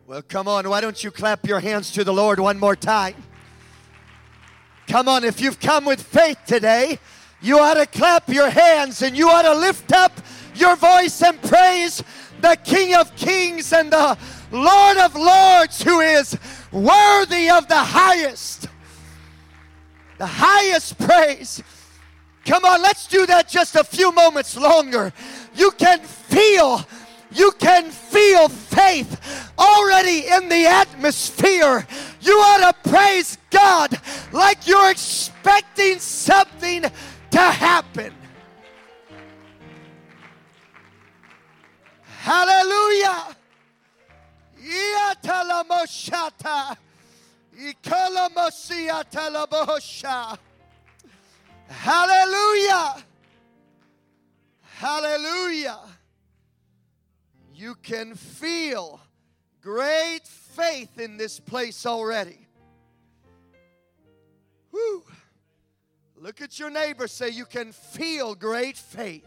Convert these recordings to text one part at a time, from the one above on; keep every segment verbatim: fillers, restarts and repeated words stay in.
Well, come on. Why don't you clap your hands to the Lord one more time? Come on. If you've come with faith today, you ought to clap your hands and you ought to lift up your voice and praise the King of Kings and the Lord of Lords, who is worthy of the highest, the highest praise. Come on, let's do that just a few moments longer. You can feel, you can feel faith already in the atmosphere. You ought to praise God like you're expecting something to happen. Hallelujah. Yatalamoshata. Ikolamosiatalabosha. Hallelujah. Hallelujah. You can feel great faith in this place already. Woo. Look at your neighbor. Say, you can feel great faith.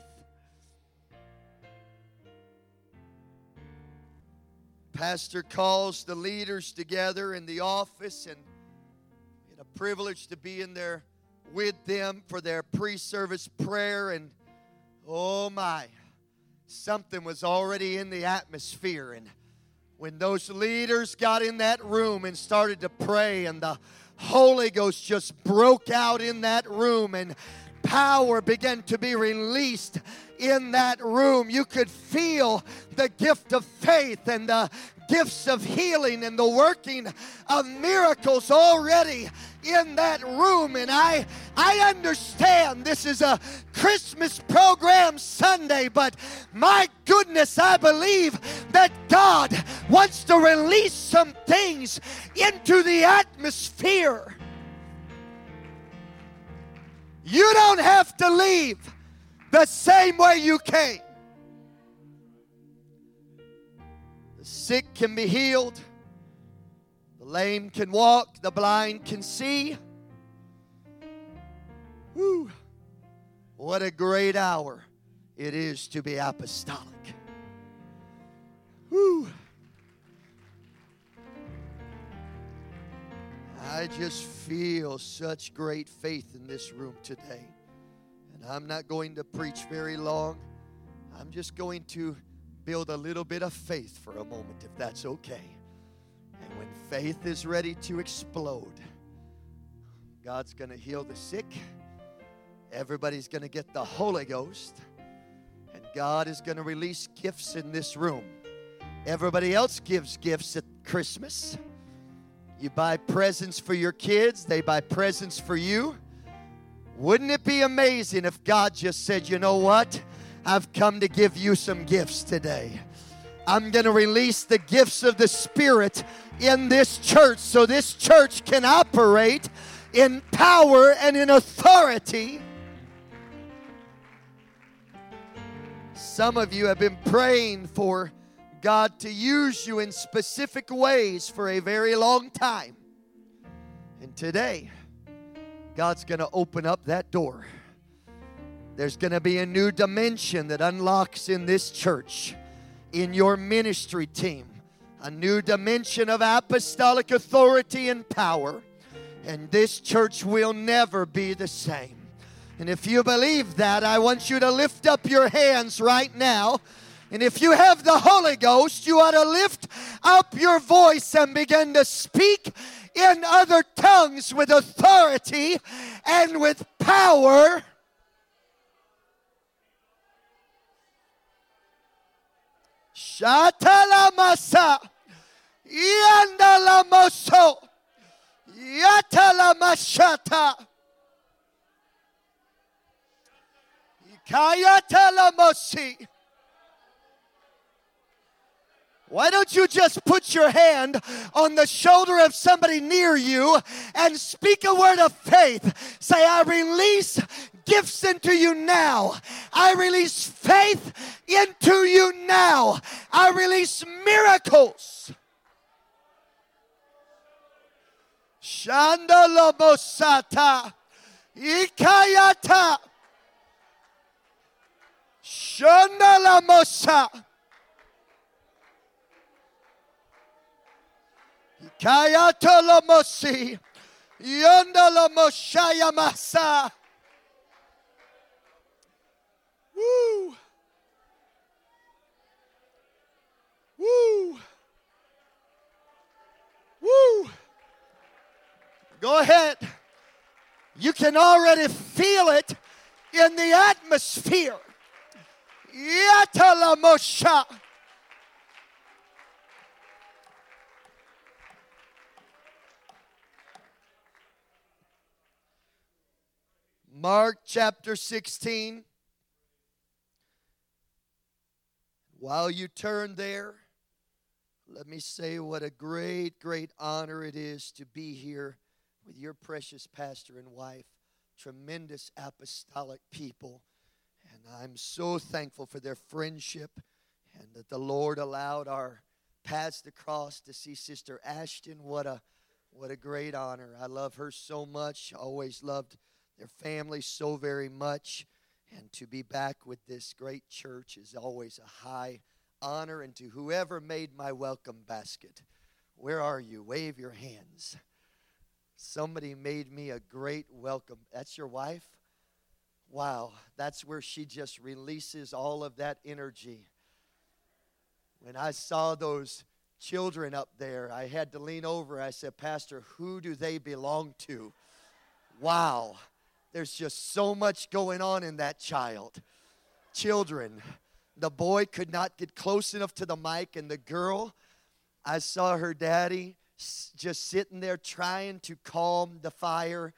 Pastor calls the leaders together in the office, and it's a privilege to be in there with them for their pre-service prayer. And oh my, something was already in the atmosphere. And when those leaders got in that room and started to pray, and the Holy Ghost just broke out in that room, and power began to be released in that room. You could feel the gift of faith and the gifts of healing and the working of miracles already in that room. And I I understand this is a Christmas program Sunday, but my goodness, I believe that God wants to release some things into the atmosphere. You don't have to leave the same way you came. The sick can be healed. The lame can walk. The blind can see. Woo. What a great hour it is to be apostolic. Woo. I just feel such great faith in this room today. And I'm not going to preach very long. I'm just going to build a little bit of faith for a moment, if that's okay. And when faith is ready to explode, God's going to heal the sick. Everybody's going to get the Holy Ghost. And God is going to release gifts in this room. Everybody else gives gifts at Christmas. You buy presents for your kids. They buy presents for you. Wouldn't it be amazing if God just said, you know what? I've come to give you some gifts today. I'm going to release the gifts of the Spirit in this church so this church can operate in power and in authority. Some of you have been praying for God to use you in specific ways for a very long time. And today, God's going to open up that door. There's going to be a new dimension that unlocks in this church, in your ministry team. A new dimension of apostolic authority and power. And this church will never be the same. And if you believe that, I want you to lift up your hands right now. And if you have the Holy Ghost, you ought to lift up your voice and begin to speak in other tongues with authority and with power. Shatalamasa, Yandalamoso, Yatalamashata, Ikayatalamosi. Why don't you just put your hand on the shoulder of somebody near you and speak a word of faith? Say, I release gifts into you now. I release faith into you now. I release miracles. Shandalabosata, Ikayata, Shandalamosa. Kayatolomosi. Yondolomoshaya masa. Woo. Woo. Woo. Go ahead. You can already feel it in the atmosphere. Yatalamosha. Mark chapter sixteen. While you turn there, let me say what a great, great honor it is to be here with your precious pastor and wife. Tremendous apostolic people. And I'm so thankful for their friendship and that the Lord allowed our paths to cross to see Sister Ashton. What a, what a great honor. I love her so much. Always loved their family so very much. And to be back with this great church is always a high honor. And to whoever made my welcome basket, where are you? Wave your hands. Somebody made me a great welcome. That's your wife? Wow, that's where she just releases all of that energy. When I saw those children up there, I had to lean over. I said, Pastor, who do they belong to? Wow. There's just so much going on in that child. Children. The boy could not get close enough to the mic, and the girl, I saw her daddy just sitting there trying to calm the fire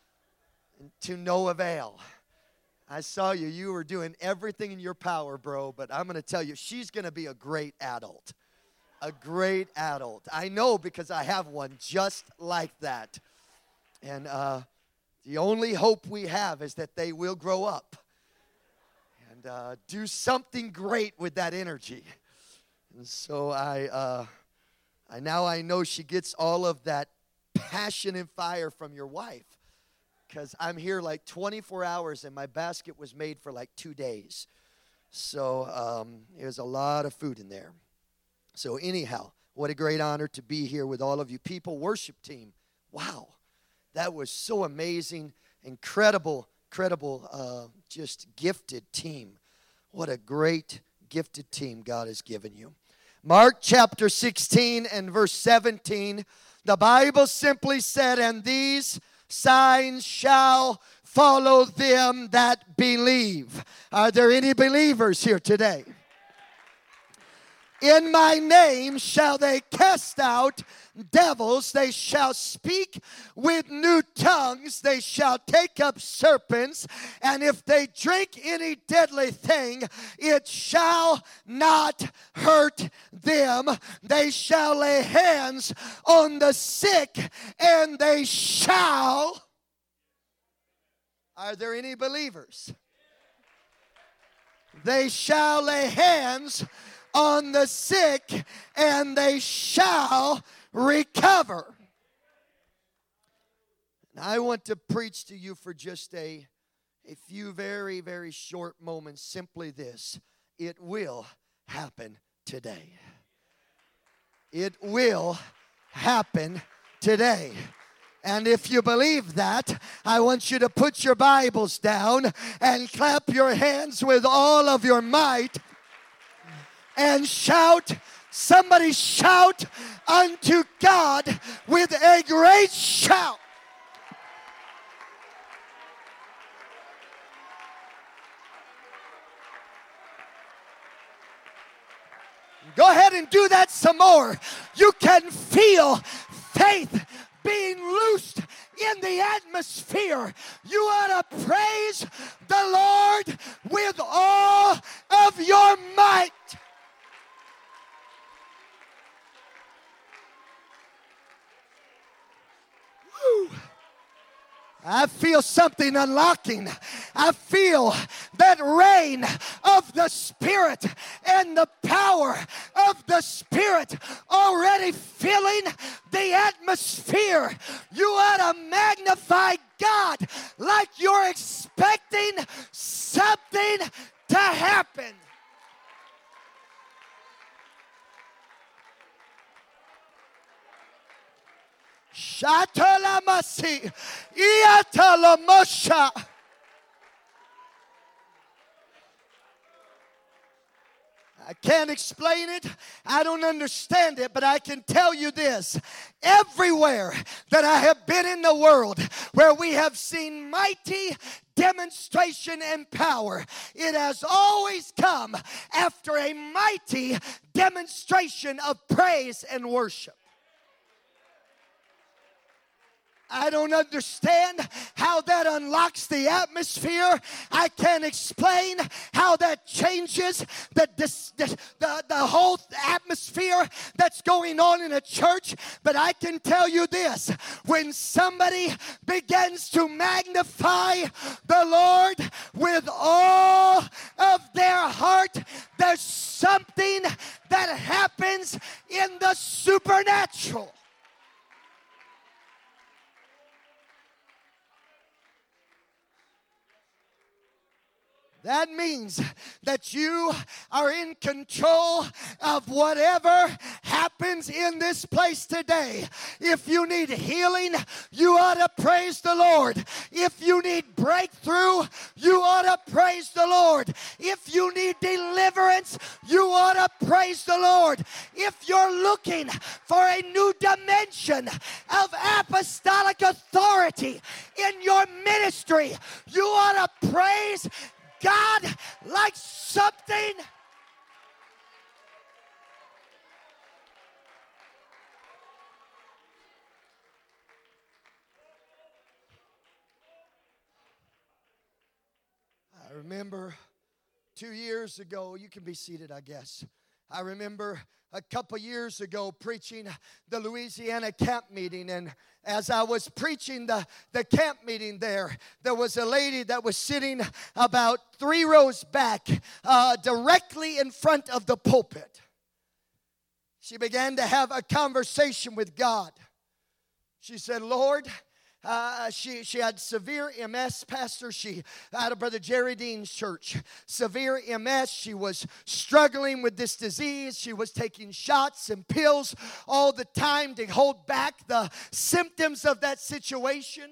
to no avail. I saw you. You were doing everything in your power, bro, but I'm going to tell you, she's going to be a great adult. A great adult. I know because I have one just like that. And, uh, the only hope we have is that they will grow up and uh, do something great with that energy. And so I, uh, I now I know she gets all of that passion and fire from your wife, because I'm here like twenty-four hours and my basket was made for like two days. So um, there's a lot of food in there. So anyhow, what a great honor to be here with all of you people. Worship team, wow. That was so amazing, incredible, incredible, uh, just gifted team. What a great, gifted team God has given you. Mark chapter sixteen and verse seventeen, the Bible simply said, and these signs shall follow them that believe. Are there any believers here today? In my name shall they cast out devils, they shall speak with new tongues, they shall take up serpents, and if they drink any deadly thing, it shall not hurt them. They shall lay hands on the sick, and they shall. Are there any believers? They shall lay hands on the sick, and they shall recover. Now, I want to preach to you for just a, a few very, very short moments. Simply this: it will happen today. It will happen today. And if you believe that, I want you to put your Bibles down and clap your hands with all of your might and shout. Somebody shout unto God with a great shout. Go ahead and do that some more. You can feel faith being loosed in the atmosphere. You ought to praise the Lord with all of your might. Woo. I feel something unlocking. I feel that rain of the Spirit and the power of the Spirit already filling the atmosphere. You ought to magnify God like you're expecting something to happen. Shatalamasi. Iatalamosha. I can't explain it. I don't understand it, but I can tell you this. Everywhere that I have been in the world where we have seen mighty demonstration and power, it has always come after a mighty demonstration of praise and worship. I don't understand how that unlocks the atmosphere. I can't explain how that changes the, the, the, the whole atmosphere that's going on in a church. But I can tell you this. When somebody begins to magnify the Lord with all of their heart, there's something that happens in the supernatural. That means that you are in control of whatever happens in this place today. If you need healing, you ought to praise the Lord. If you need breakthrough, you ought to praise the Lord. If you need deliverance, you ought to praise the Lord. If you're looking for a new dimension of apostolic authority in your ministry, you ought to praise God like something. I remember two years ago, you can be seated, I guess. I remember a couple years ago preaching the Louisiana camp meeting, and as I was preaching the, the camp meeting there, there was a lady that was sitting about three rows back, uh, directly in front of the pulpit. She began to have a conversation with God. She said, Lord, Uh, she, she had severe M S, Pastor. She out of Brother Jerry Dean's church. Severe M S. She was struggling with this disease. She was taking shots and pills all the time to hold back the symptoms of that situation.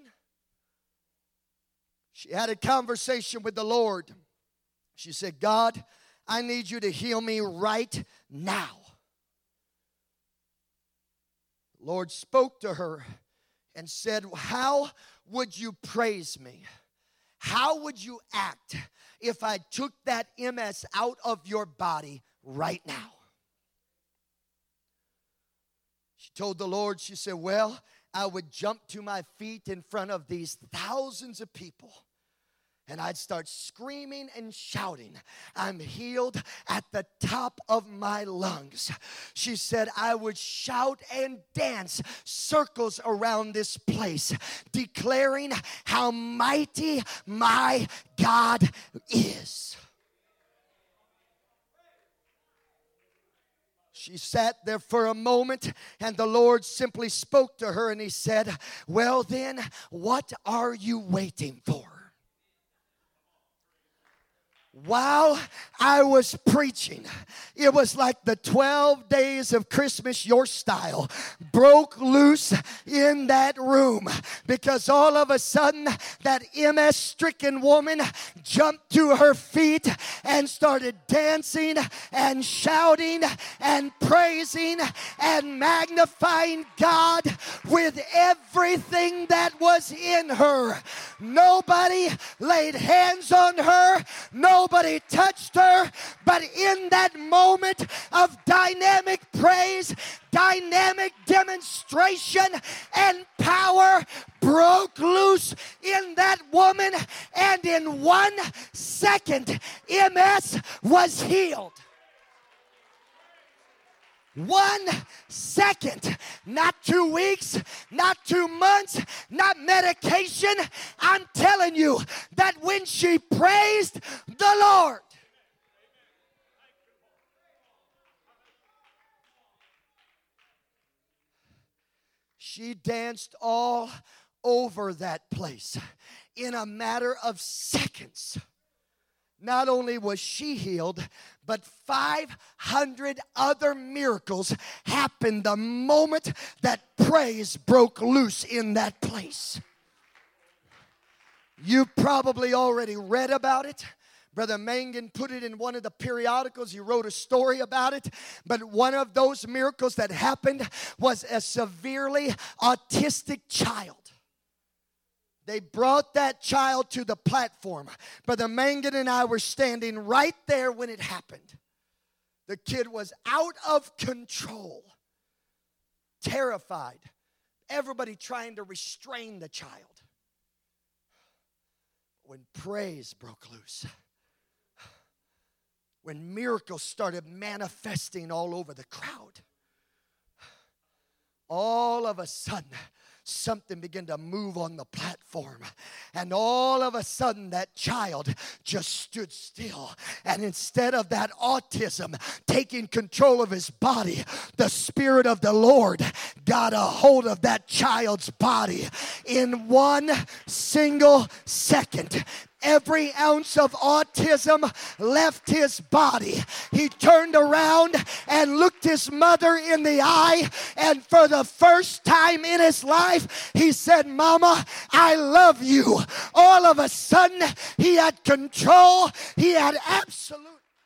She had a conversation with the Lord. She said, God, I need you to heal me right now. The Lord spoke to her and said, how would you praise me? How would you act if I took that M S out of your body right now? She told the Lord, she said, well, I would jump to my feet in front of these thousands of people. And I'd start screaming and shouting, I'm healed at the top of my lungs. She said, I would shout and dance circles around this place, declaring how mighty my God is. She sat there for a moment, and the Lord simply spoke to her, and he said, well then, what are you waiting for? While I was preaching, it was like the twelve days of Christmas, your style, broke loose in that room, because all of a sudden that M S-stricken woman jumped to her feet and started dancing and shouting and praising and magnifying God with everything that was in her. Nobody laid hands on her. Nobody Nobody touched her, but in that moment of dynamic praise, dynamic demonstration, and power broke loose in that woman, and in one second, M S was healed. One second, not two weeks, not two months, not medication. I'm telling you that when she praised the Lord, she danced all over that place in a matter of seconds. Not only was she healed, but five hundred other miracles happened the moment that praise broke loose in that place. You probably already read about it. Brother Mangan put it in one of the periodicals. He wrote a story about it. But one of those miracles that happened was a severely autistic child. They brought that child to the platform. Brother Mangan and I were standing right there when it happened. The kid was out of control, terrified. Everybody trying to restrain the child. When praise broke loose, when miracles started manifesting all over the crowd, all of a sudden, something began to move on the platform. And all of a sudden, that child just stood still. And instead of that autism taking control of his body, the Spirit of the Lord got a hold of that child's body in one single second. Every ounce of autism left his body. He turned around and looked his mother in the eye, and for the first time in his life, he said, "Mama, I love you." All of a sudden, he had control. He had absolute.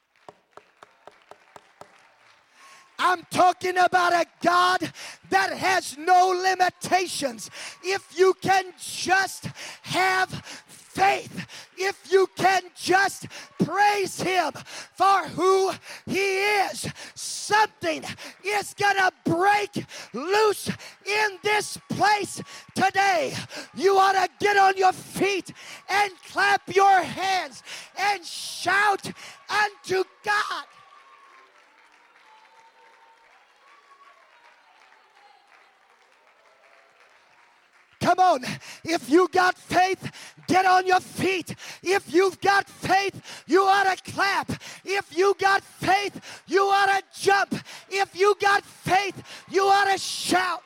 I'm talking about a God that has no limitations. If you can just have faith, if you can just praise Him for who He is, something is going to break loose in this place today. You ought to get on your feet and clap your hands and shout unto God. Come on, if you got faith, get on your feet. If you've got faith, you ought to clap. If you got faith, you ought to jump. If you got faith, you ought to shout.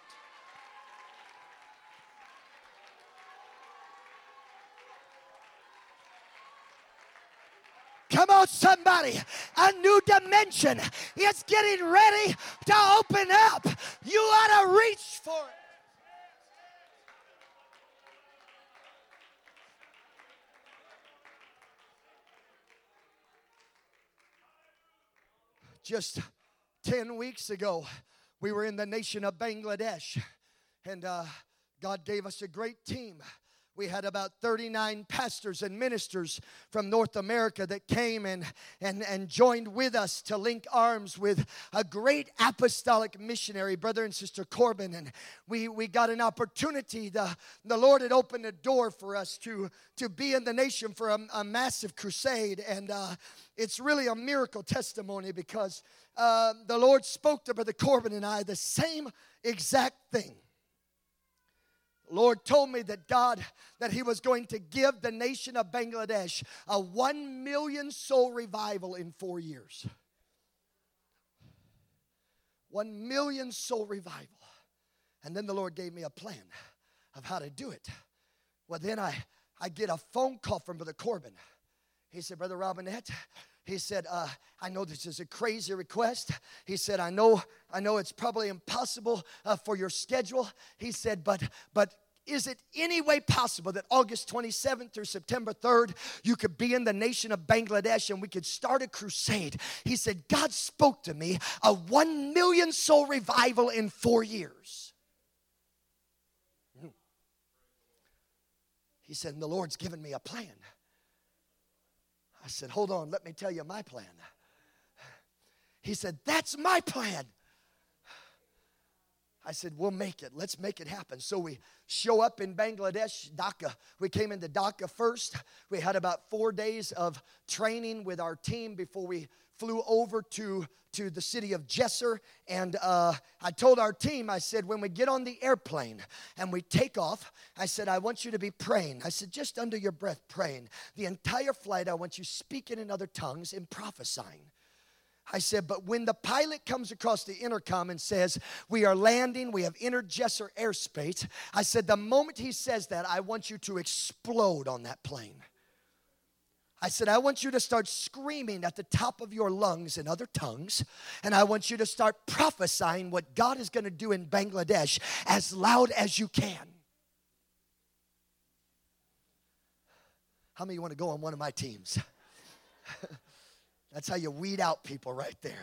Come on, somebody. A new dimension is getting ready to open up. You ought to reach for it. Just ten weeks ago, we were in the nation of Bangladesh, and uh, God gave us a great team. We had about thirty-nine pastors and ministers from North America that came and, and, and joined with us to link arms with a great apostolic missionary, Brother and Sister Corbin. And we, we got an opportunity. The, the Lord had opened a door for us to, to be in the nation for a, a massive crusade. And uh, it's really a miracle testimony because uh, the Lord spoke to Brother Corbin and I the same exact thing. Lord told me that God, that He was going to give the nation of Bangladesh a one million soul revival in four years. One million soul revival. And then the Lord gave me a plan of how to do it. Well, then I, I get a phone call from Brother Corbin. He said, "Brother Robinette," he said, uh, "I know this is a crazy request." He said, I know I know it's probably impossible uh, for your schedule." He said, but, but is it any way possible that August twenty-seventh through September third, you could be in the nation of Bangladesh and we could start a crusade? He said, "God spoke to me, a one million soul revival in four years. He said, "And the Lord's given me a plan." I said, "Hold on, let me tell you my plan." He said, "That's my plan." I said, "We'll make it. Let's make it happen." So we show up in Bangladesh, Dhaka. We came into Dhaka first. We had about four days of training with our team before we flew over to, to the city of Jessur. And uh, I told our team, I said, when we get on the airplane and we take off, I said, I want you to be praying. I said, just under your breath, praying. The entire flight, I want you speaking in other tongues and prophesying. I said, but when the pilot comes across the intercom and says, we are landing, we have entered Jessur airspace, I said, the moment he says that, I want you to explode on that plane. I said, I want you to start screaming at the top of your lungs in other tongues, and I want you to start prophesying what God is going to do in Bangladesh as loud as you can. How many of you want to go on one of my teams? That's how you weed out people right there.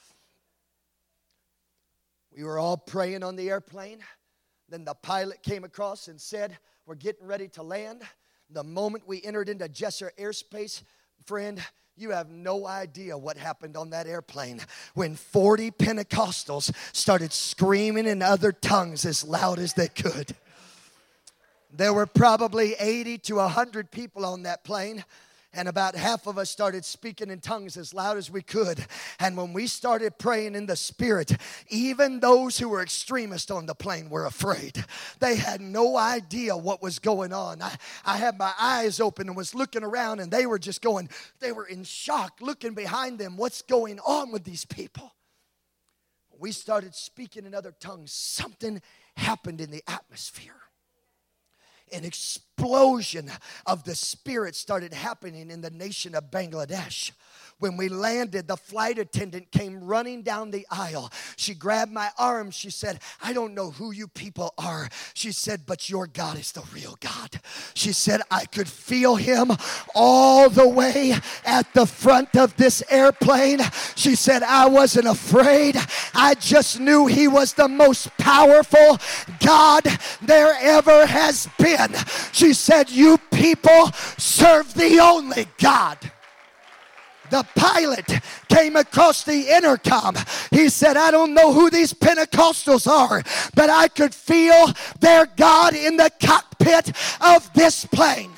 We were all praying on the airplane. Then the pilot came across and said, we're getting ready to land. The moment we entered into Jesser airspace, friend, you have no idea what happened on that airplane when forty Pentecostals started screaming in other tongues as loud as they could. There were probably eighty to one hundred people on that plane. And about half of us started speaking in tongues as loud as we could. And when we started praying in the Spirit, even those who were extremists on the plane were afraid. They had no idea what was going on. I, I had my eyes open and was looking around, and they were just going, they were in shock, looking behind them. What's going on with these people? We started speaking in other tongues. Something happened in the atmosphere. An explosion of the Spirit started happening in the nation of Bangladesh. When we landed, the flight attendant came running down the aisle. She grabbed my arm. She said, I don't know who you people are. She said, but your God is the real God. She said, I could feel him all the way at the front of this airplane. She said, I wasn't afraid. I just knew he was the most powerful God there ever has been. She said, you people serve the only God. The pilot came across the intercom. He said, I don't know who these Pentecostals are, but I could feel their God in the cockpit of this plane.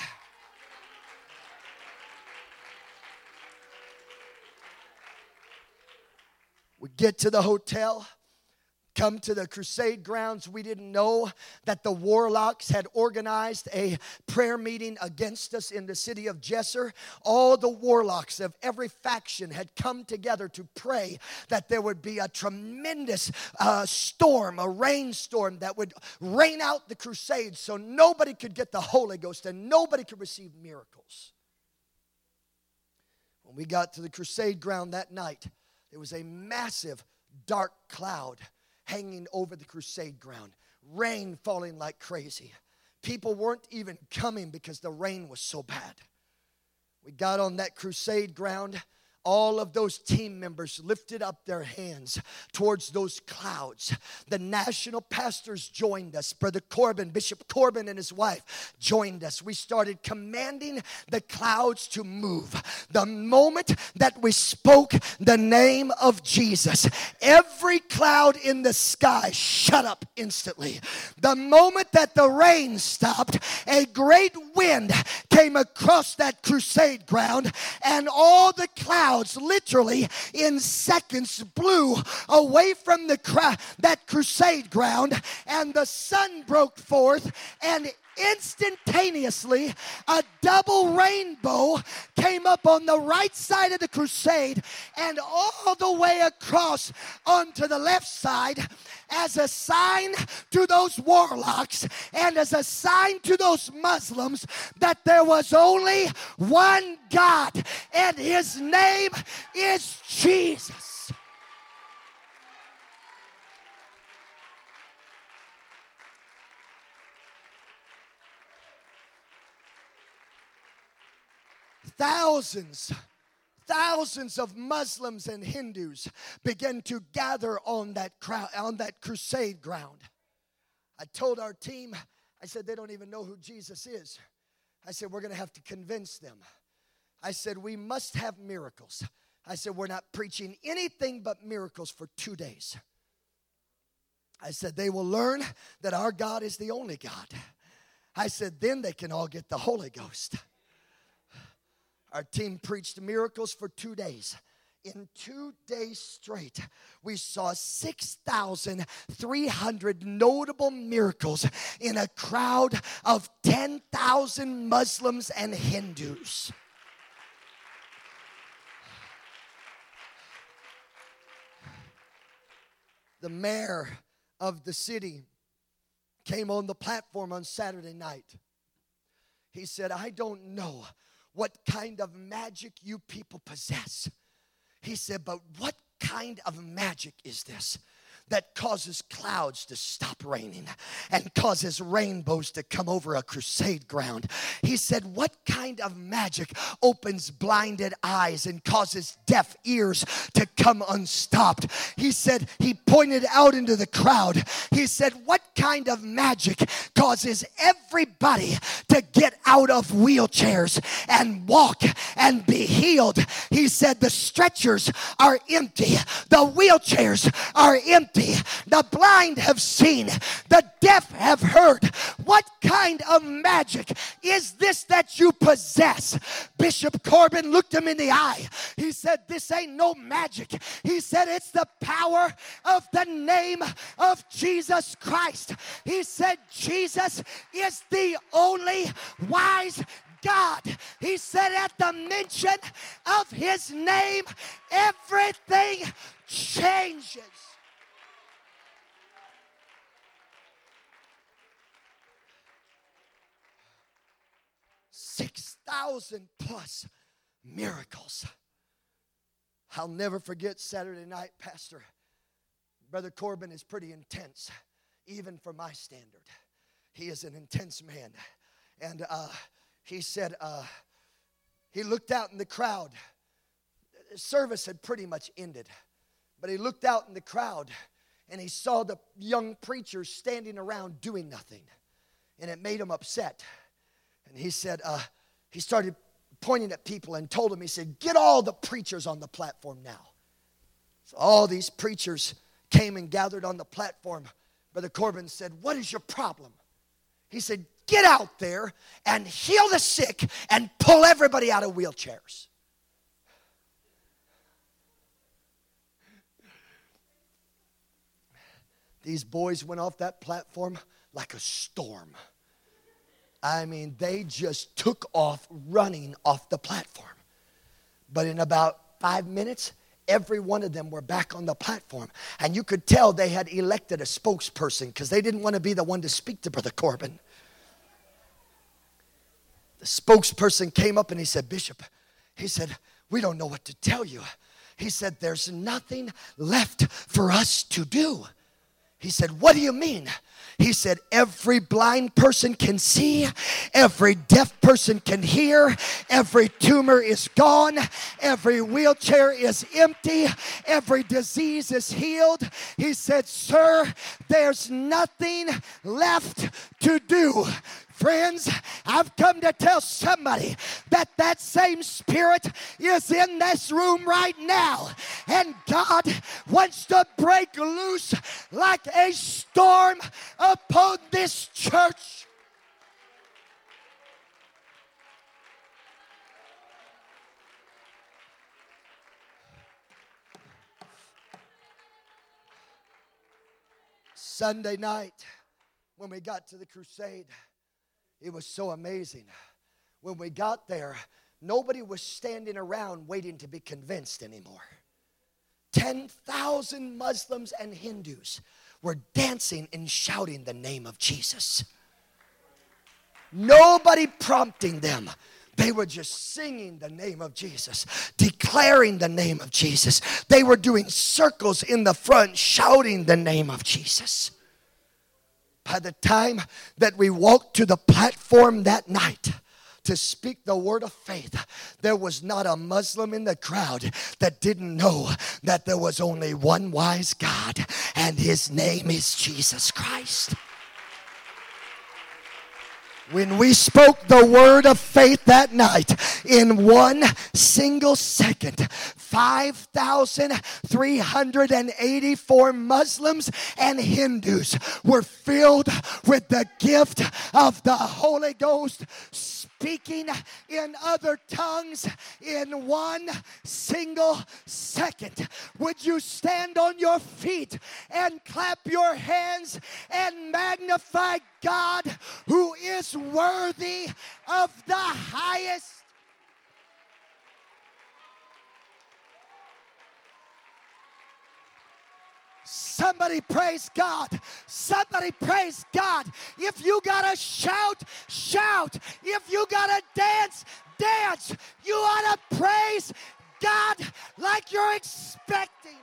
We get to the hotel. Come to the crusade grounds. We didn't know that the warlocks had organized a prayer meeting against us in the city of Jesser. All the warlocks of every faction had come together to pray that there would be a tremendous uh, storm, a rainstorm that would rain out the crusades so nobody could get the Holy Ghost and nobody could receive miracles. When we got to the crusade ground that night, there was a massive dark cloud hanging over the crusade ground. Rain falling like crazy. People weren't even coming because the rain was so bad. We got on that crusade ground. All of those team members lifted up their hands towards those clouds. The national pastors joined us. Brother Corbin, Bishop Corbin and his wife joined us. We started commanding the clouds to move. The moment that we spoke the name of Jesus, every cloud in the sky shut up instantly. The moment that the rain stopped, a great wind came across that crusade ground, and all the clouds literally in seconds blew away from the cra- that crusade ground, and the sun broke forth, and instantaneously a double rainbow came up on the right side of the crusade and all the way across onto the left side as a sign to those warlocks and as a sign to those Muslims that there was only one God, and his name is Jesus. Thousands, thousands of Muslims and Hindus began to gather on that crowd, on that crusade ground. I told our team, I said, they don't even know who Jesus is. I said, we're going to have to convince them. I said, we must have miracles. I said, we're not preaching anything but miracles for two days. I said, they will learn that our God is the only God. I said, then they can all get the Holy Ghost. Our team preached miracles for two days. In two days straight, we saw six thousand three hundred notable miracles in a crowd of ten thousand Muslims and Hindus. The mayor of the city came on the platform on Saturday night. He said, I don't know what kind of magic you people possess. He said, but what kind of magic is this that causes clouds to stop raining and causes rainbows to come over a crusade ground? He said, what kind of magic opens blinded eyes and causes deaf ears to come unstopped? He said, he pointed out into the crowd. He said, what kind of magic causes everybody to get out of wheelchairs and walk and be healed? He said, the stretchers are empty. The wheelchairs are empty. The blind have seen. The deaf have heard. What kind of magic is this that you possess? Bishop Corbin looked him in the eye. He said, this ain't no magic. He said, it's the power of the name of Jesus Christ. He said, Jesus is the only wise God. He said, at the mention of his name, everything changes. six thousand plus miracles. I'll never forget Saturday night, Pastor. Brother Corbin is pretty intense, even for my standard. He is an intense man. And uh, he said, uh, he looked out in the crowd. The service had pretty much ended. But he looked out in the crowd and he saw the young preachers standing around doing nothing. And it made him upset. And he said, uh, he started pointing at people and told them, he said, get all the preachers on the platform now. So all these preachers came and gathered on the platform. Brother Corbin said, what is your problem? He said, get out there and heal the sick and pull everybody out of wheelchairs. These boys went off that platform like a storm. I mean, they just took off running off the platform. But in about five minutes, every one of them were back on the platform. And you could tell they had elected a spokesperson because they didn't want to be the one to speak to Brother Corbin. The spokesperson came up and he said, Bishop, he said, we don't know what to tell you. He said, there's nothing left for us to do. He said, what do you mean? He said, every blind person can see, every deaf person can hear, every tumor is gone, every wheelchair is empty, every disease is healed. He said, sir, there's nothing left to do. Friends, I've come to tell somebody that that same spirit is in this room right now. And God wants to break loose like a storm upon this church. Sunday night, when we got to the crusade, it was so amazing. When we got there, nobody was standing around waiting to be convinced anymore. ten thousand Muslims and Hindus were dancing and shouting the name of Jesus. Nobody prompting them. They were just singing the name of Jesus, declaring the name of Jesus. They were doing circles in the front, shouting the name of Jesus. By the time that we walked to the platform that night to speak the word of faith, there was not a Muslim in the crowd that didn't know that there was only one wise God, and his name is Jesus Christ. When we spoke the word of faith that night, in one single second, five thousand three hundred eighty-four Muslims and Hindus were filled with the gift of the Holy Ghost, speaking in other tongues in one single second. Would you stand on your feet and clap your hands and magnify God, who is worthy of the highest? Somebody praise God. Somebody praise God. If you gotta shout, shout. If you gotta dance, dance. You ought to praise God like you're expecting.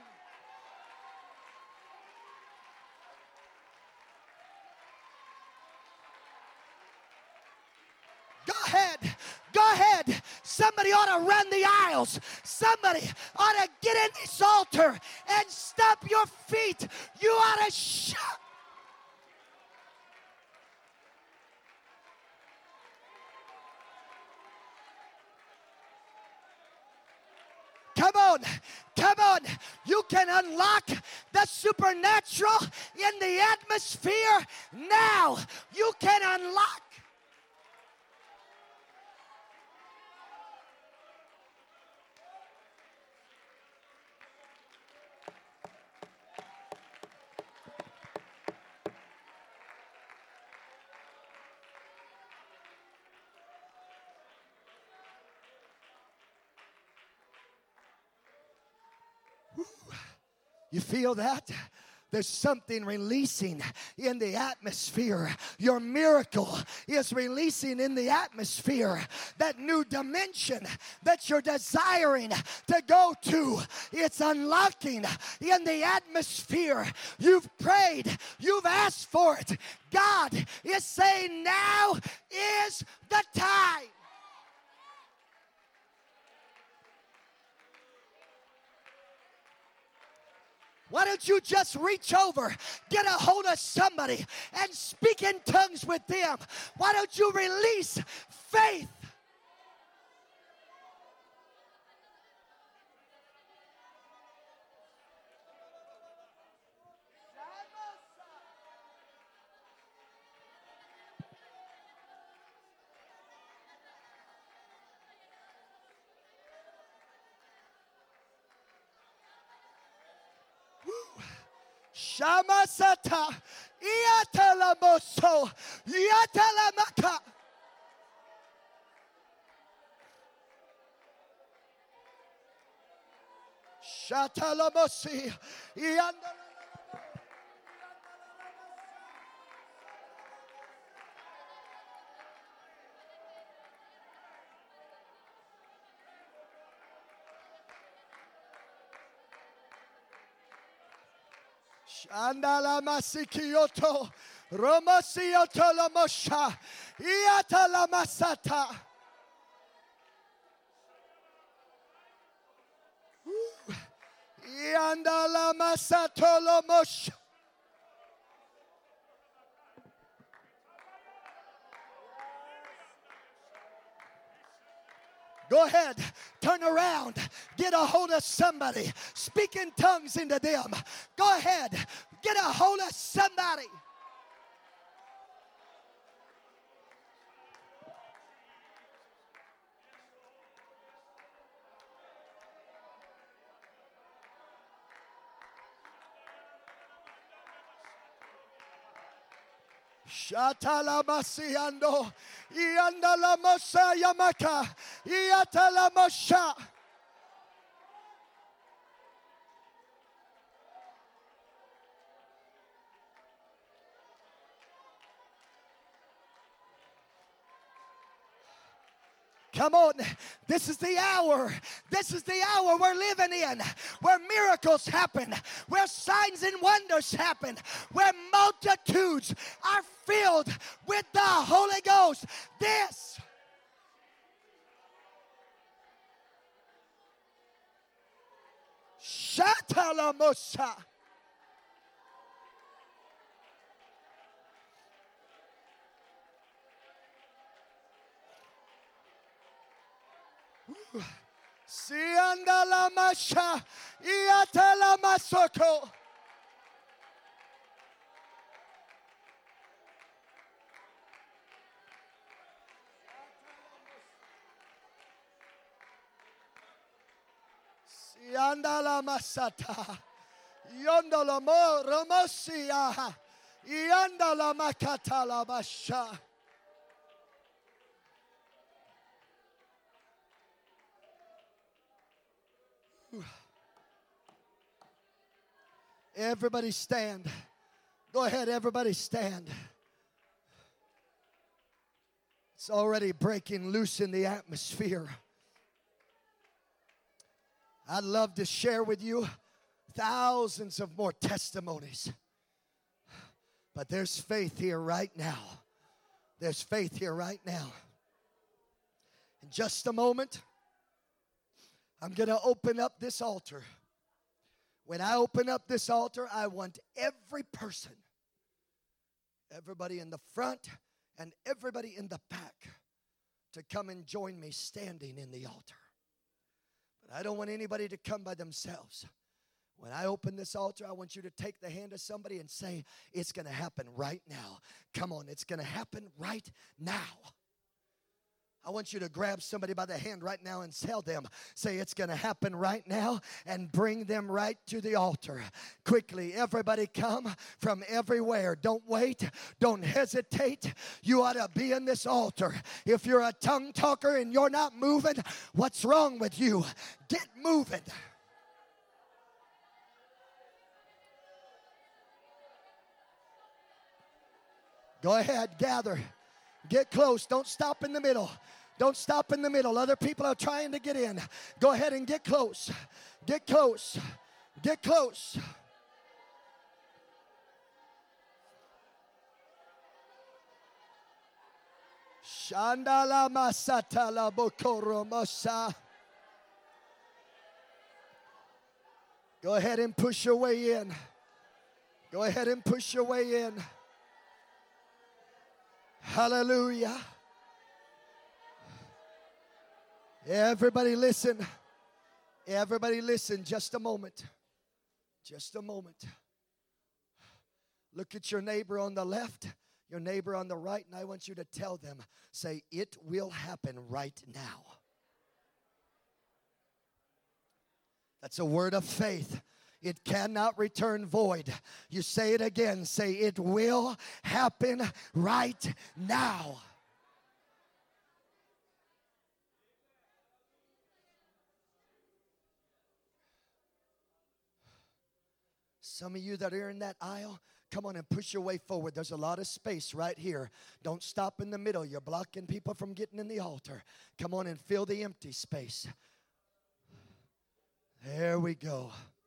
Go ahead. Go ahead. Somebody ought to run the aisles. Somebody ought to get in this altar and stomp your feet. You ought to shout. Come on, come on. You can unlock the supernatural in the atmosphere now. You can unlock. You feel that? There's something releasing in the atmosphere. Your miracle is releasing in the atmosphere. That new dimension that you're desiring to go to, it's unlocking in the atmosphere. You've prayed, you've asked for it. God is saying now is the time. Why don't you just reach over, get a hold of somebody, and speak in tongues with them? Why don't you release faith? Shamasata, Iatalamoso, Iatalamaka. Shatalamosi, Iandala. Shandala masikioto, romasioto la mosha, iata la masata. Iandala masato la mosha. Go ahead, turn around, get a hold of somebody, speak in tongues into them. Go ahead, get a hold of somebody. Shatala masiando, iandala mosa yamaka, iatala mosha. Come on, this is the hour. This is the hour we're living in, where miracles happen, where signs and wonders happen, where multitudes are filled with the Holy Ghost. This Shatalamosa. Sianda la masha, iata la masoko. Sianda la masata, yondo la mo romosia, ianda la makata la basha. Everybody stand. Go ahead, everybody stand. It's already breaking loose in the atmosphere. I'd love to share with you thousands of more testimonies. But there's faith here right now. There's faith here right now. In just a moment, I'm going to open up this altar. When I open up this altar, I want every person, everybody in the front and everybody in the back, to come and join me standing in the altar. But I don't want anybody to come by themselves. When I open this altar, I want you to take the hand of somebody and say, it's going to happen right now. Come on, it's going to happen right now. I want you to grab somebody by the hand right now and tell them, say it's going to happen right now, and bring them right to the altar. Quickly, everybody come from everywhere. Don't wait. Don't hesitate. You ought to be in this altar. If you're a tongue talker and you're not moving, what's wrong with you? Get moving. Go ahead, gather. Get close. Don't stop in the middle. Don't stop in the middle. Other people are trying to get in. Go ahead and get close. Get close. Get close. Shandala masatala bokoro masa. Go ahead and push your way in. Go ahead and push your way in. Hallelujah. Everybody listen. Everybody listen. Just a moment. Just a moment. Look at your neighbor on the left, your neighbor on the right, and I want you to tell them, say, it will happen right now. That's a word of faith. It cannot return void. You say it again. Say, it will happen right now. Some of you that are in that aisle, come on and push your way forward. There's a lot of space right here. Don't stop in the middle. You're blocking people from getting in the altar. Come on and fill the empty space. There we go.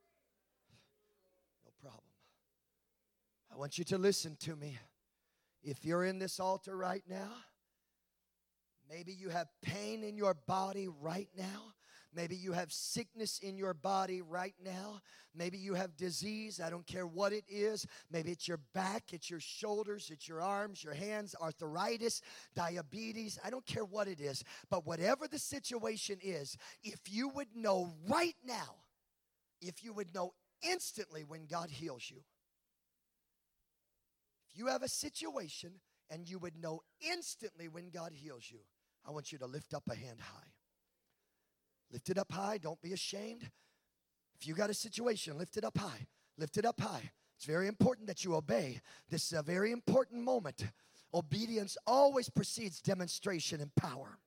I want you to listen to me. If you're in this altar right now, maybe you have pain in your body right now. Maybe you have sickness in your body right now. Maybe you have disease. I don't care what it is. Maybe it's your back, it's your shoulders, it's your arms, your hands, arthritis, diabetes. I don't care what it is. But whatever the situation is, if you would know right now, if you would know instantly when God heals you, you have a situation and you would know instantly when God heals you, I want you to lift up a hand high. Lift it up high. Don't be ashamed. If you got a situation, lift it up high. Lift it up high. It's very important that you obey. This is a very important moment. Obedience always precedes demonstration and power.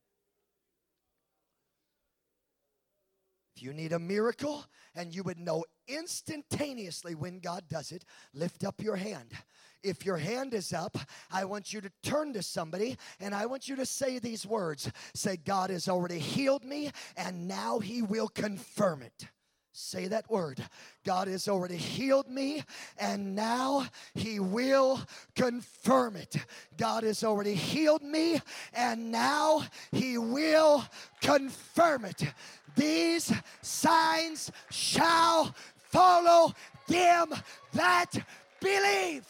If you need a miracle and you would know instantaneously when God does it, lift up your hand. If your hand is up, I want you to turn to somebody and I want you to say these words. Say, God has already healed me and now He will confirm it. Say that word. God has already healed me and now He will confirm it. God has already healed me and now He will confirm it. These signs shall follow them that believe.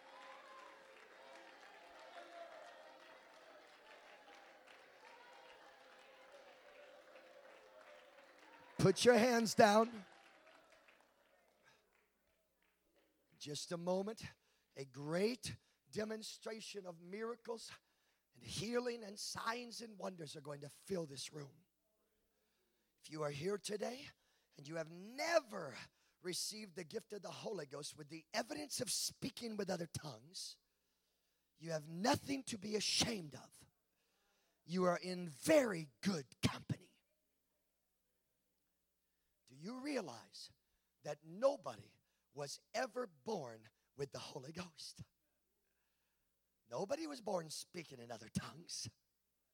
Put your hands down. Just a moment. A great demonstration of miracles and healing and signs and wonders are going to fill this room. If you are here today and you have never received the gift of the Holy Ghost with the evidence of speaking with other tongues, you have nothing to be ashamed of. You are in very good company. Do you realize that nobody was ever born with the Holy Ghost? Nobody was born speaking in other tongues.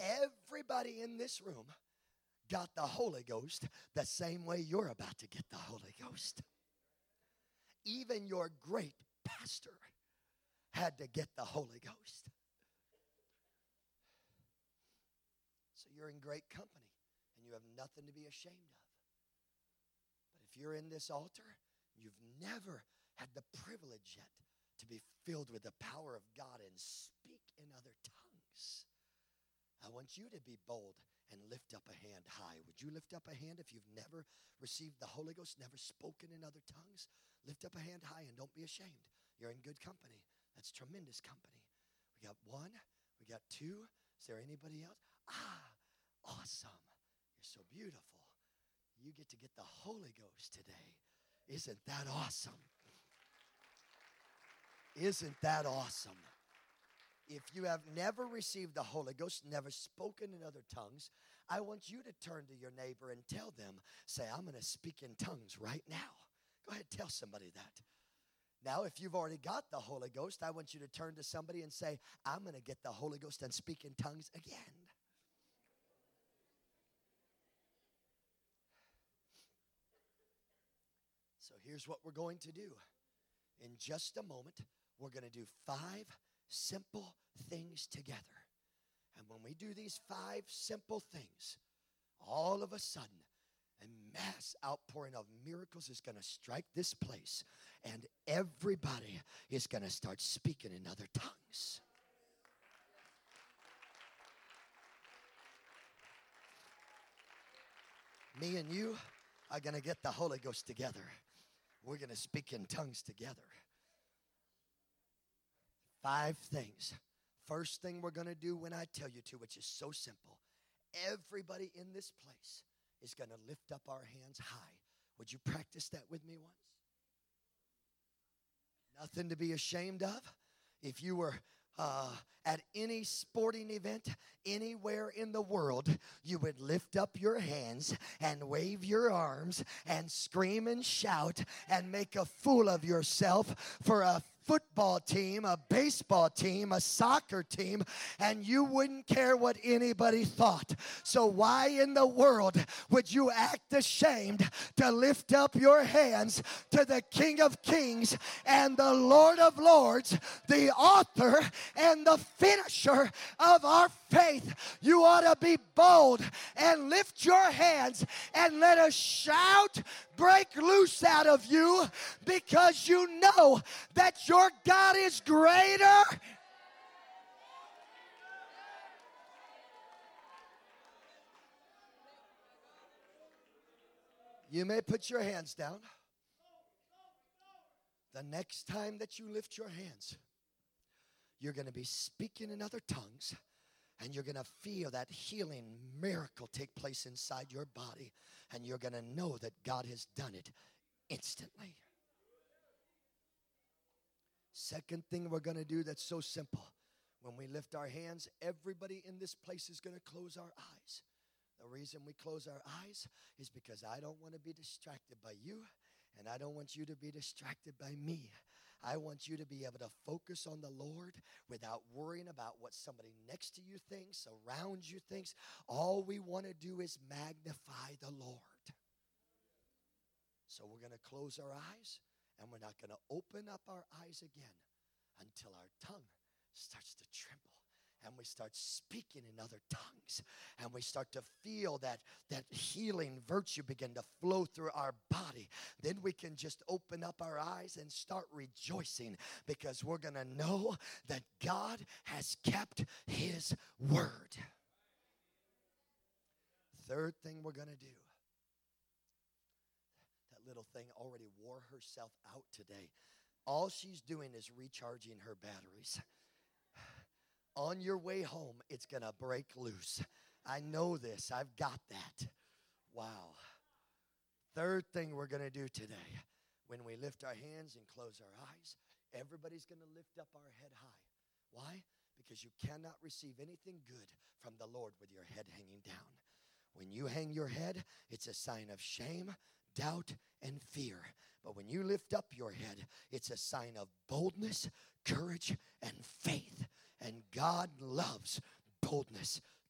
Everybody in this room got the Holy Ghost the same way you're about to get the Holy Ghost. Even your great pastor had to get the Holy Ghost. So you're in great company, and you have nothing to be ashamed of. But if you're in this altar, you've never had the privilege yet to be filled with the power of God and speak in other tongues. I want you to be bold and lift up a hand high. Would you lift up a hand if you've never received the Holy Ghost, never spoken in other tongues? Lift up a hand high and don't be ashamed. You're in good company. That's tremendous company. We got one. We got two. Is there anybody else? Ah, awesome. You're so beautiful. You get to get the Holy Ghost today. Isn't that awesome? Isn't that awesome? If you have never received the Holy Ghost, never spoken in other tongues, I want you to turn to your neighbor and tell them, say, I'm going to speak in tongues right now. Go ahead, tell somebody that. Now, if you've already got the Holy Ghost, I want you to turn to somebody and say, I'm going to get the Holy Ghost and speak in tongues again. So here's what we're going to do. In just a moment, we're going to do five simple things together. And when we do these five simple things, all of a sudden, a mass outpouring of miracles is going to strike this place, and everybody is going to start speaking in other tongues. Me and you are going to get the Holy Ghost together. We're going to speak in tongues together. Five things. First thing we're going to do when I tell you to, which is so simple. Everybody in this place is going to lift up our hands high. Would you practice that with me once? Nothing to be ashamed of. If you were uh, at any sporting event anywhere in the world, you would lift up your hands and wave your arms and scream and shout and make a fool of yourself for a football team, a baseball team, a soccer team, and you wouldn't care what anybody thought. So why in the world would you act ashamed to lift up your hands to the King of Kings and the Lord of Lords, the author and the finisher of our faith? You ought to be bold and lift your hands and let a shout break loose out of you, because you know that your God is greater. You may put your hands down. The next time that you lift your hands, you're going to be speaking in other tongues, and you're going to feel that healing miracle take place inside your body, and you're going to know that God has done it instantly. Second thing we're going to do that's so simple. When we lift our hands, everybody in this place is going to close our eyes. The reason we close our eyes is because I don't want to be distracted by you, and I don't want you to be distracted by me. I want you to be able to focus on the Lord without worrying about what somebody next to you thinks, around you thinks. All we want to do is magnify the Lord. So we're going to close our eyes, and we're not going to open up our eyes again until our tongue starts to tremble. And we start speaking in other tongues. And we start to feel that, that healing virtue begin to flow through our body. Then we can just open up our eyes and start rejoicing, because we're going to know that God has kept his word. Third thing we're going to do. That little thing already wore herself out today. All she's doing is recharging her batteries. On your way home, it's going to break loose. I know this. I've got that. Wow. Third thing we're going to do today, when we lift our hands and close our eyes, everybody's going to lift up our head high. Why? Because you cannot receive anything good from the Lord with your head hanging down. When you hang your head, it's a sign of shame, doubt, and fear. But when you lift up your head, it's a sign of boldness, courage, and faith. And God loves boldness,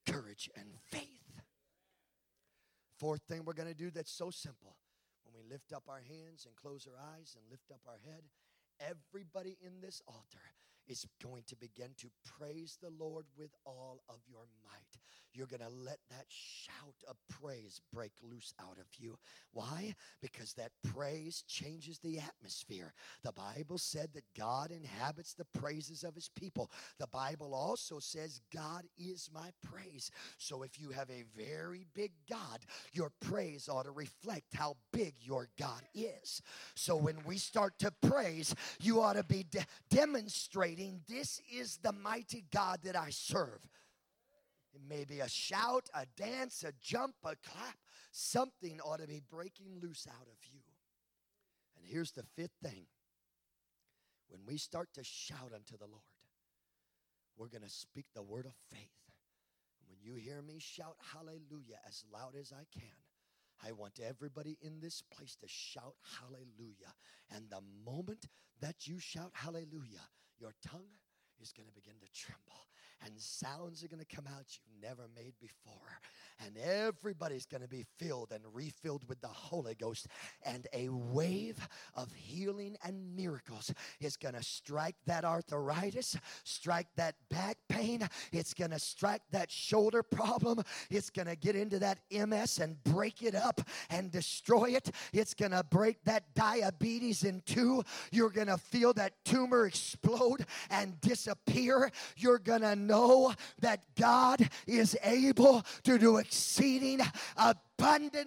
courage and faith. Fourth thing we're going to do that's so simple. When we lift up our hands and close our eyes and lift up our head, everybody in this altar is going to begin to praise the Lord with all of your might. You're going to let that shout of praise break loose out of you. Why? Because that praise changes the atmosphere. The Bible said that God inhabits the praises of his people. The Bible also says God is my praise. So if you have a very big God, your praise ought to reflect how big your God is. So when we start to praise, you ought to be de- demonstrating this is the mighty God that I serve. It may be a shout, a dance, a jump, a clap. Something ought to be breaking loose out of you. And here's the fifth thing. When we start to shout unto the Lord, we're going to speak the word of faith. And when you hear me shout hallelujah as loud as I can, I want everybody in this place to shout hallelujah. And the moment that you shout hallelujah, your tongue is going to begin to tremble. And sounds are going to come out you've never made before. And everybody's going to be filled and refilled with the Holy Ghost. And a wave of healing and miracles is going to strike that arthritis, strike that back pain. It's going to strike that shoulder problem. It's going to get into that M S and break it up and destroy it. It's going to break that diabetes in two. You're going to feel that tumor explode and disappear. You're going to know that God is able to do exceeding abundant.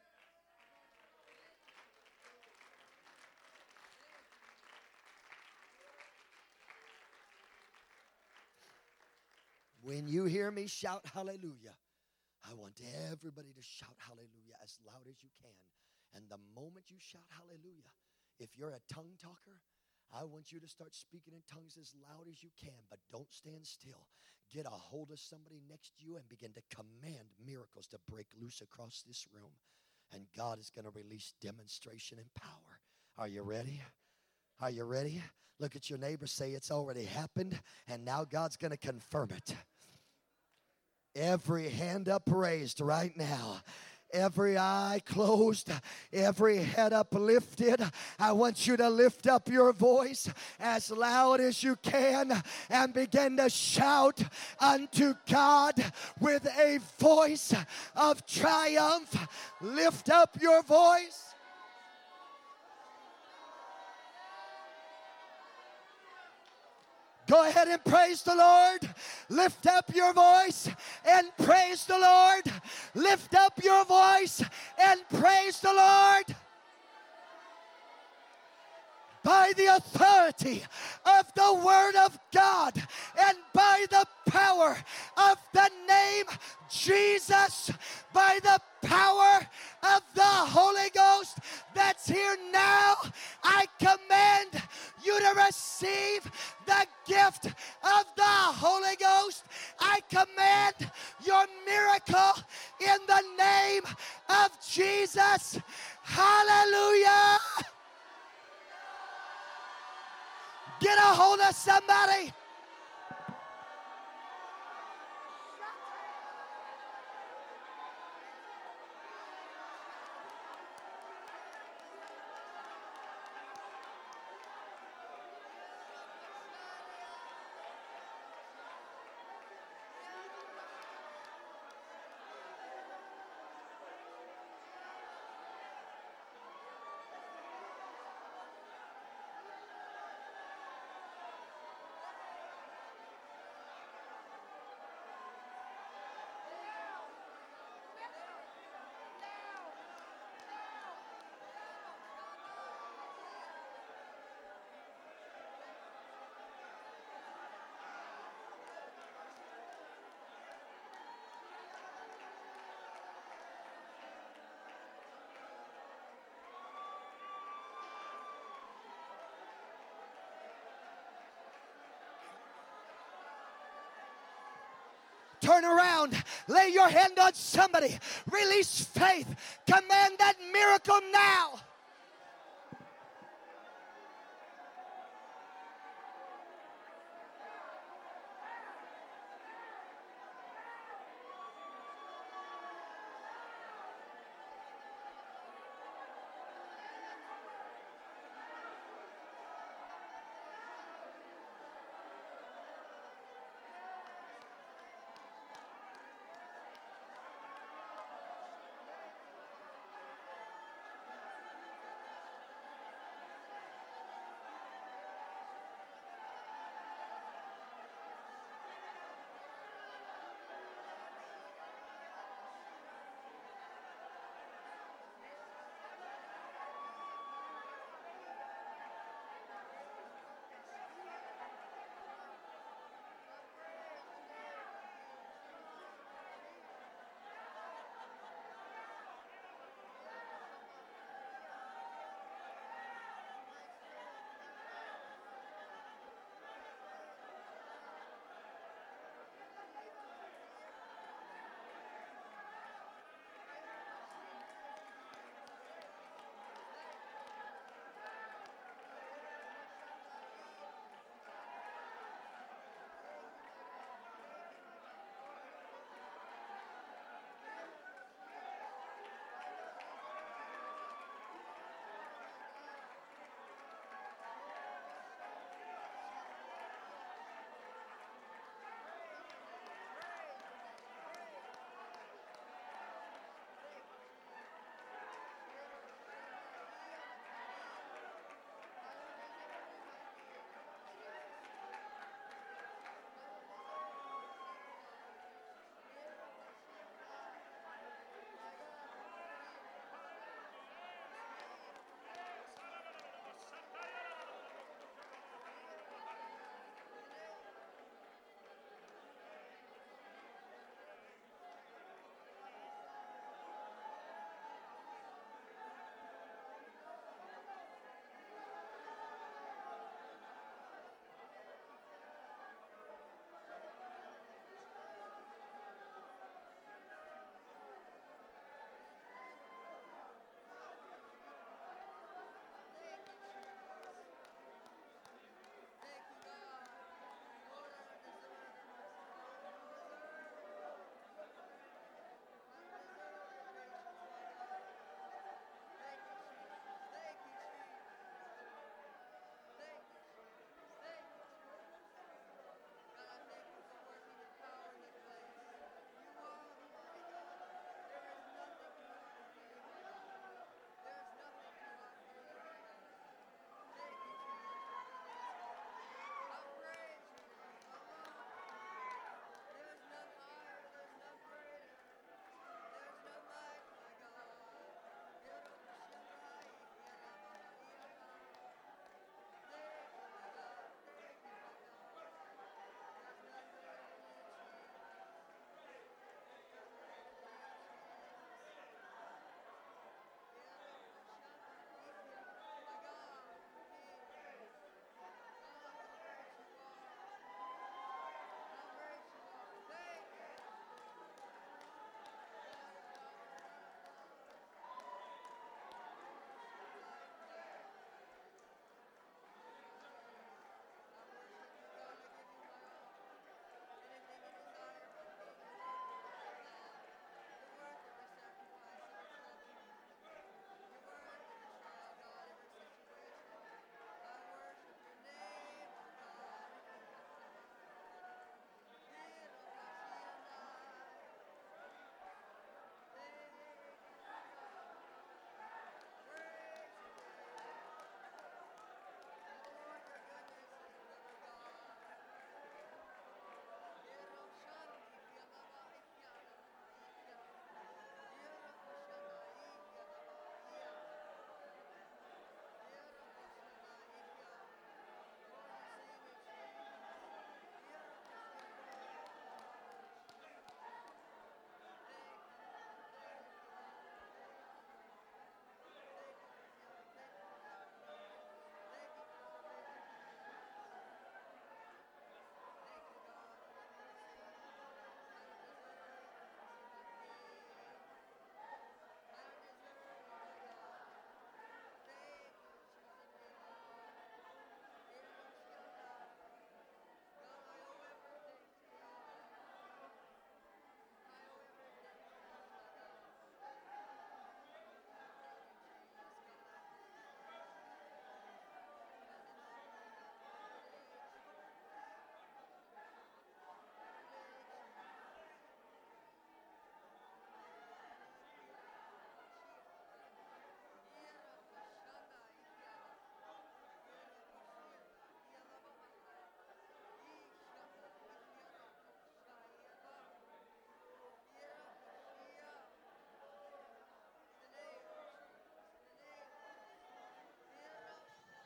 When you hear me shout hallelujah, I want everybody to shout hallelujah as loud as you can. And the moment you shout hallelujah, if you're a tongue talker, I want you to start speaking in tongues as loud as you can, but don't stand still. Get a hold of somebody next to you and begin to command miracles to break loose across this room. And God is going to release demonstration and power. Are you ready? Are you ready? Look at your neighbor, say it's already happened, and now God's going to confirm it. Every hand up raised right now. Every eye closed, every head uplifted. I want you to lift up your voice as loud as you can and begin to shout unto God with a voice of triumph. Lift up your voice. Go ahead and praise the Lord. Lift up your voice and praise the Lord. Lift up your voice and praise the Lord. By the authority of the Word of God and by the power of the name Jesus, by the power of the Holy Ghost that's here now, I command you to receive the gift of the Holy Ghost. I command your miracle in the name of Jesus. Hallelujah. Get a hold of somebody. Turn around. Lay your hand on somebody. Release faith. Command that miracle now.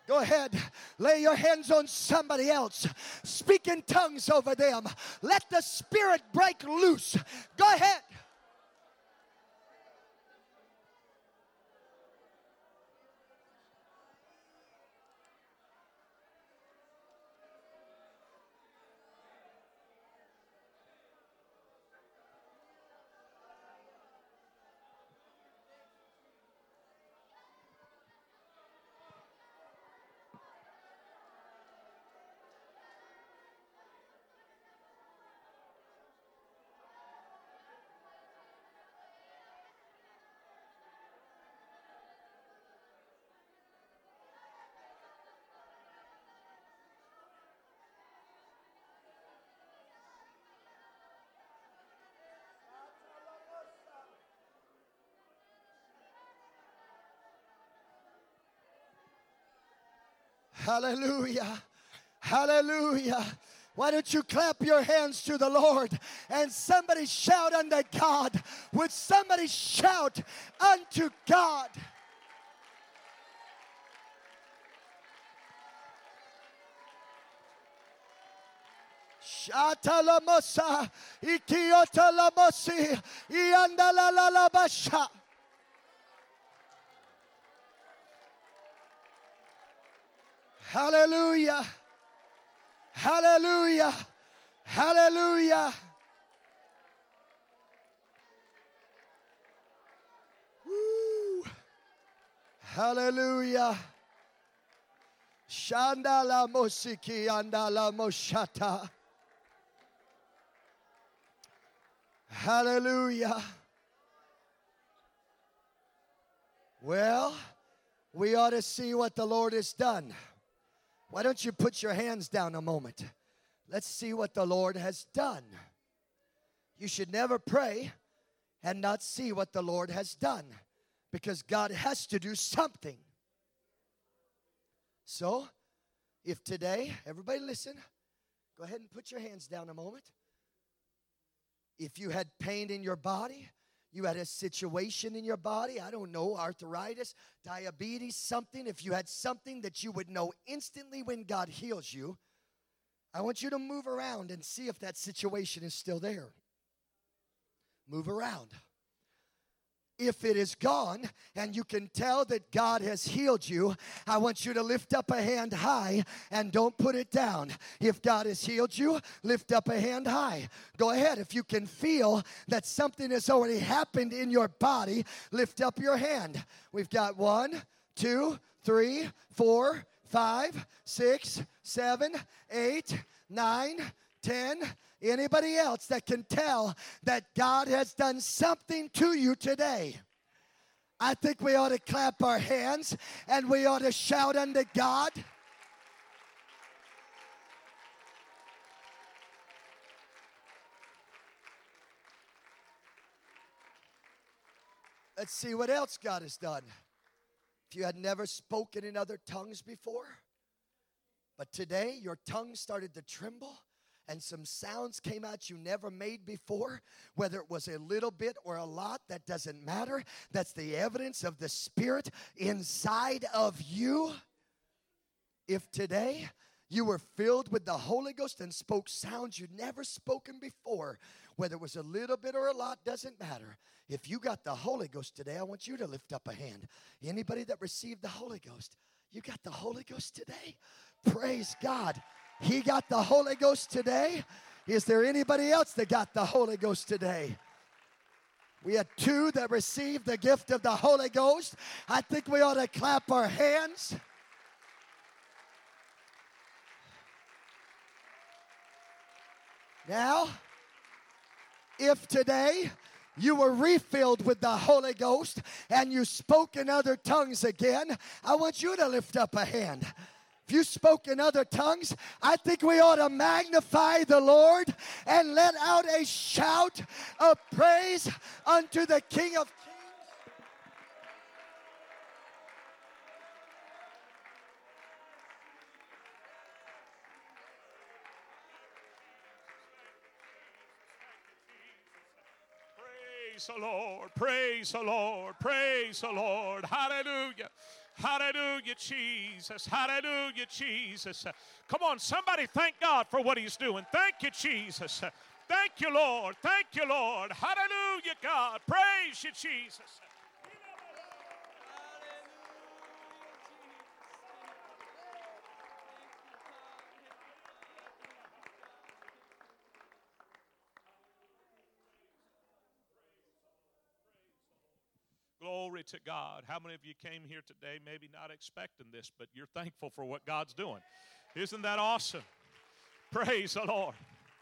Go ahead, lay your hands on somebody else. Speak in tongues over them. Let the Spirit break loose. Go ahead. Hallelujah. Hallelujah. Why don't you clap your hands to the Lord and somebody shout unto God? Would somebody shout unto God? Shatalamosa, Ikiotalamosi, Iandalalabasha. Hallelujah. Hallelujah. Hallelujah. Woo. Hallelujah. Shandala mosiki andala moshata. Hallelujah. Well, we ought to see what the Lord has done. Why don't you put your hands down a moment? Let's see what the Lord has done. You should never pray and not see what the Lord has done, because God has to do something. So, if today, everybody listen, go ahead and put your hands down a moment. If you had pain in your body, you had a situation in your body, I don't know, arthritis, diabetes, something. If you had something that you would know instantly when God heals you, I want you to move around and see if that situation is still there. Move around. If it is gone and you can tell that God has healed you, I want you to lift up a hand high and don't put it down. If God has healed you, lift up a hand high. Go ahead. If you can feel that something has already happened in your body, lift up your hand. We've got one, two, three, four, five, six, seven, eight, nine, ten. Anybody else that can tell that God has done something to you today? I think we ought to clap our hands and we ought to shout unto God. Let's see what else God has done. If you had never spoken in other tongues before, but today your tongue started to tremble, and some sounds came out you never made before, whether it was a little bit or a lot, that doesn't matter. That's the evidence of the Spirit inside of you. If today you were filled with the Holy Ghost and spoke sounds you'd never spoken before, whether it was a little bit or a lot, doesn't matter. If you got the Holy Ghost today, I want you to lift up a hand. Anybody that received the Holy Ghost, you got the Holy Ghost today? Praise God. He got the Holy Ghost today. Is there anybody else that got the Holy Ghost today? We had two that received the gift of the Holy Ghost. I think we ought to clap our hands. Now, if today you were refilled with the Holy Ghost and you spoke in other tongues again, I want you to lift up a hand. If you spoke in other tongues, I think we ought to magnify the Lord and let out a shout of praise unto the King of Kings. Praise the Lord, praise the Lord, praise the Lord. Hallelujah. Hallelujah, Jesus. Hallelujah, Jesus. Come on, somebody thank God for what He's doing. Thank you, Jesus. Thank you, Lord. Thank you, Lord. Hallelujah, God. Praise you, Jesus. Glory to God. How many of you came here today maybe not expecting this, but you're thankful for what God's doing? Isn't that awesome? Praise the Lord.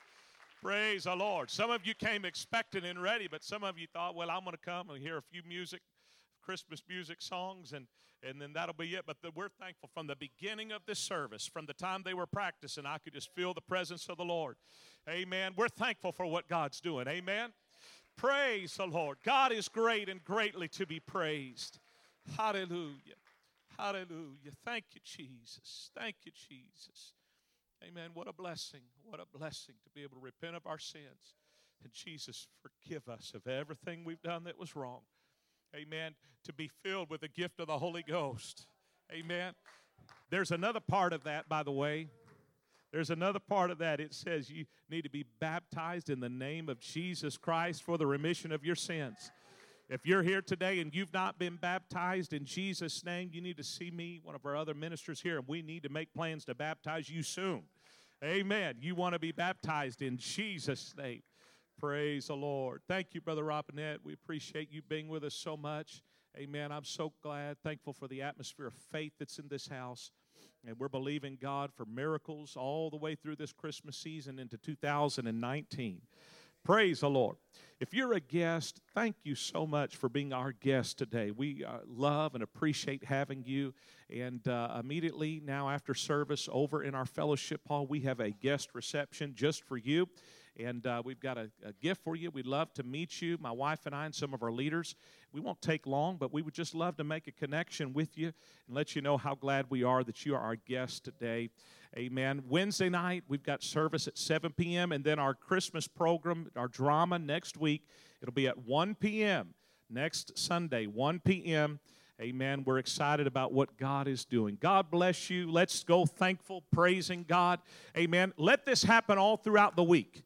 Praise the Lord. Some of you came expecting and ready, but some of you thought, well, I'm going to come and hear a few music, Christmas music songs, and, and then that'll be it. But the, we're thankful from the beginning of this service, from the time they were practicing, I could just feel the presence of the Lord. Amen. We're thankful for what God's doing. Amen. Praise the Lord. God is great and greatly to be praised. Hallelujah. Hallelujah. Thank you, Jesus. Thank you, Jesus. Amen. What a blessing. What a blessing to be able to repent of our sins. And Jesus, forgive us of everything we've done that was wrong. Amen. To be filled with the gift of the Holy Ghost. Amen. There's another part of that, by the way. There's another part of that. It says you need to be baptized in the name of Jesus Christ for the remission of your sins. If you're here today and you've not been baptized in Jesus' name, you need to see me, one of our other ministers here, and we need to make plans to baptize you soon. Amen. You want to be baptized in Jesus' name. Praise the Lord. Thank you, Brother Robinette. We appreciate you being with us so much. Amen. I'm so glad, thankful for the atmosphere of faith that's in this house. And we're believing God for miracles all the way through this Christmas season into two thousand nineteen. Praise the Lord. If you're a guest, thank you so much for being our guest today. We uh, love and appreciate having you. And uh, immediately now after service over in our fellowship hall, we have a guest reception just for you. And uh, we've got a, a gift for you. We'd love to meet you, my wife and I and some of our leaders. We won't take long, but we would just love to make a connection with you and let you know how glad we are that you are our guest today. Amen. Wednesday night, we've got service at seven p.m. and then our Christmas program, our drama next week, it'll be at one p.m. next Sunday, one p.m. Amen. We're excited about what God is doing. God bless you. Let's go thankful, praising God. Amen. Let this happen all throughout the week.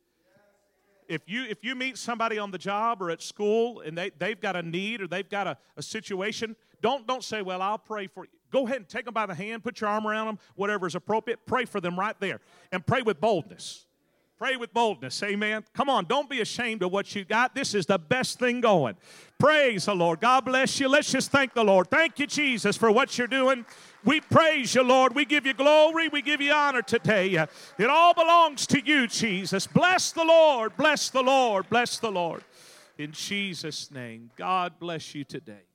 If you if you meet somebody on the job or at school and they, they've got a need or they've got a, a situation, don't, don't say, well, I'll pray for you. Go ahead and take them by the hand, put your arm around them, whatever is appropriate. Pray for them right there. And pray with boldness. Pray with boldness. Amen. Come on, don't be ashamed of what you got. This is the best thing going. Praise the Lord. God bless you. Let's just thank the Lord. Thank you, Jesus, for what you're doing. We praise you, Lord. We give you glory. We give you honor today. It all belongs to you, Jesus. Bless the Lord. Bless the Lord. Bless the Lord. In Jesus' name, God bless you today.